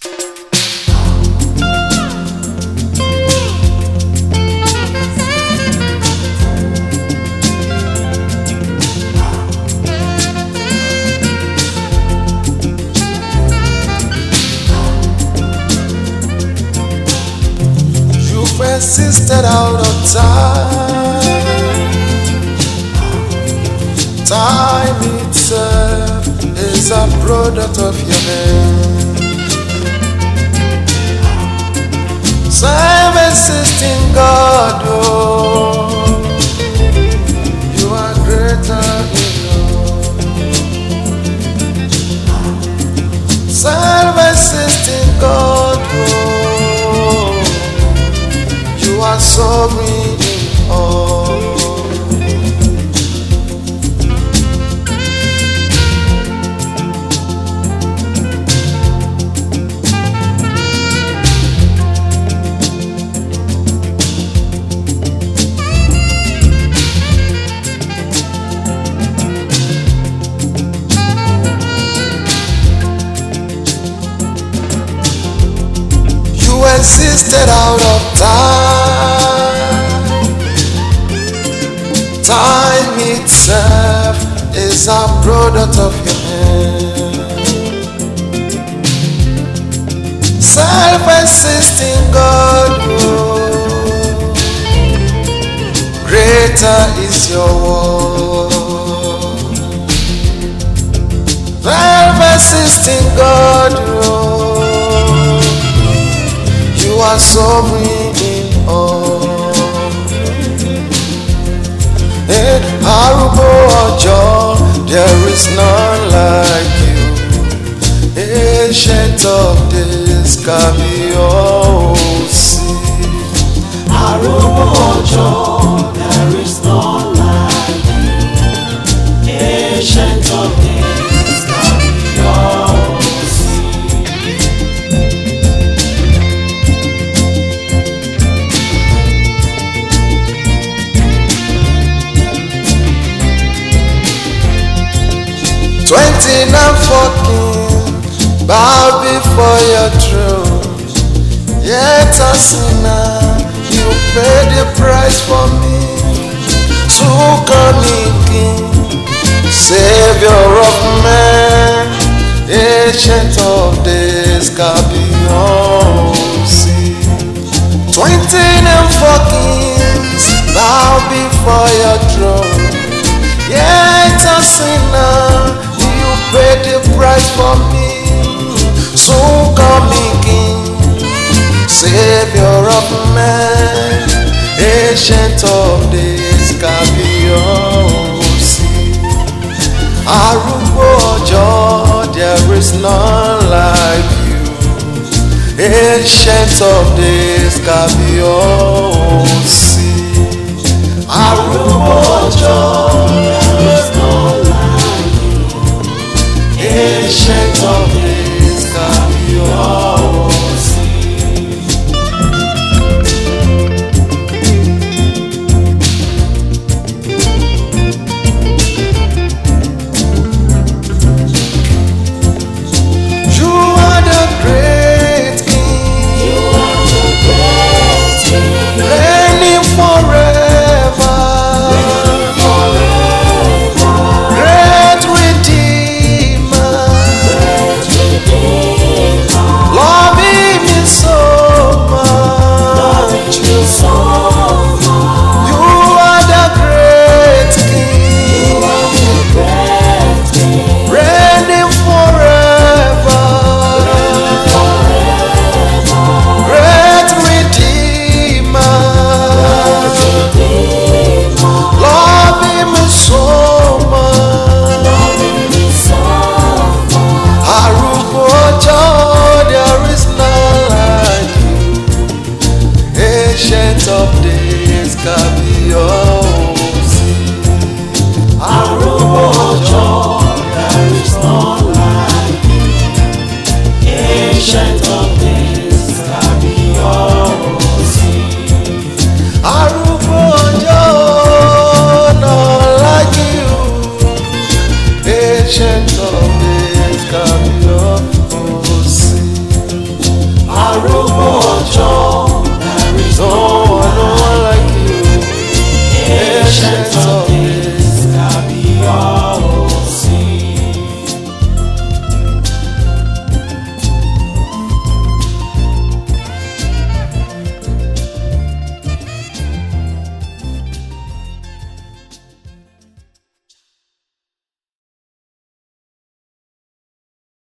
Persisted out of time. Time itself is a product of your hand. Self-existing God, oh, you are greater in love. Self-existing God, oh, you are sovereign in all. You existed out of time. Time itself is a product of your hand. Self-existing God, oh, greater is your word. Self-existing God, oh, you are sovereign in all. Arúgbó ọjọ́, there is none like you. Ancient of days, kábíyèsí. Arúgbó ọjọ́, there is none like you. Ancient of days, kábíyèsí. 29 kings bow before your throne. Yet a sinner, you paid the price for me. So coming King, Savior of men, Ancient of days, kábíyèsí. 29 kings bow before your throne. Yet a sinner, you paid the price for me. So coming King, Savior of men, Ancient of days, kábíyèsí. Arúgbó ọjọ́, there is none like you. Ancient of days, kábíyèsí. Arúgbó ọjọ́, there is none like you. Ancient of